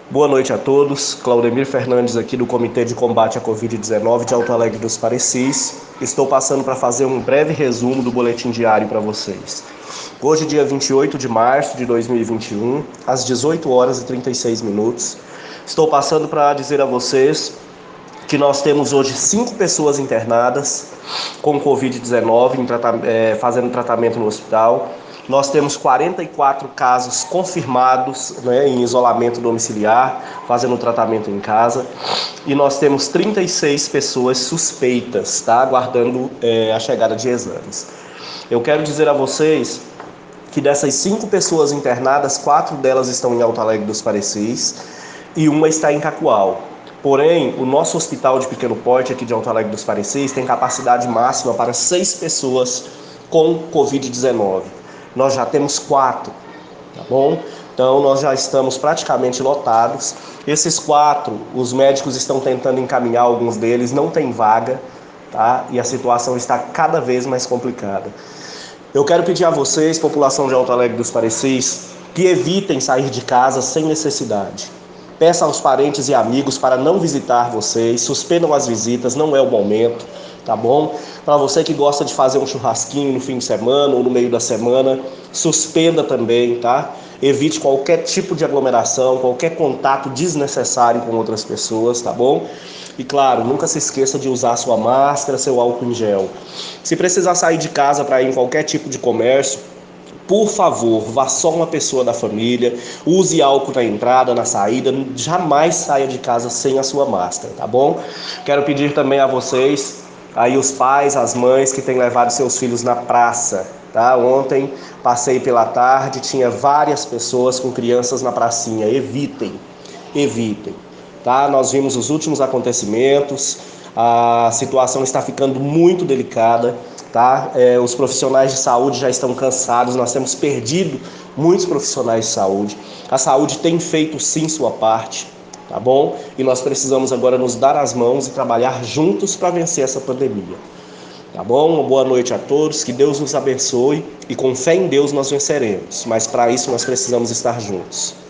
Boa noite a todos. Claudemir Fernandes aqui do Comitê de Combate à Covid-19 de Alto Alegre dos Parecis. Estou passando para fazer um breve resumo do boletim diário para vocês. Hoje, dia 28 de março de 2021, às 18 horas e 36 minutos, estou passando para dizer a vocês que nós temos hoje 5 pessoas internadas com Covid-19 fazendo tratamento no hospital. Nós temos 44 casos confirmados, em isolamento domiciliar, fazendo tratamento em casa. E nós temos 36 pessoas suspeitas, aguardando a chegada de exames. Eu quero dizer a vocês que dessas 5 pessoas internadas, 4 delas estão em Alto Alegre dos Parecis e uma está em Cacoal. Porém, o nosso hospital de pequeno porte aqui de Alto Alegre dos Parecis tem capacidade máxima para 6 pessoas com Covid-19. Nós já temos 4, tá bom? Então, nós já estamos praticamente lotados. Esses 4, os médicos estão tentando encaminhar alguns deles, não tem vaga, tá? E a situação está cada vez mais complicada. Eu quero pedir a vocês, população de Alto Alegre dos Parecis, que evitem sair de casa sem necessidade. Peça aos parentes e amigos para não visitar vocês, suspendam as visitas, não é o momento, tá bom? Para você que gosta de fazer um churrasquinho no fim de semana ou no meio da semana, suspenda também, tá? Evite qualquer tipo de aglomeração, qualquer contato desnecessário com outras pessoas, tá bom? E claro, nunca se esqueça de usar sua máscara, seu álcool em gel. Se precisar sair de casa para ir em qualquer tipo de comércio, por favor, vá só uma pessoa da família, use álcool na entrada, na saída, jamais saia de casa sem a sua máscara, tá bom? Quero pedir também a vocês, aí os pais, as mães que têm levado seus filhos na praça, tá? Ontem passei pela tarde, tinha várias pessoas com crianças na pracinha, evitem, tá? Nós vimos os últimos acontecimentos, a situação está ficando muito delicada, tá? Os profissionais de saúde já estão cansados, nós temos perdido muitos profissionais de saúde. A saúde tem feito sim sua parte, tá bom? E nós precisamos agora nos dar as mãos e trabalhar juntos para vencer essa pandemia, tá bom? Uma boa noite a todos, que Deus nos abençoe e com fé em Deus nós venceremos, mas para isso nós precisamos estar juntos.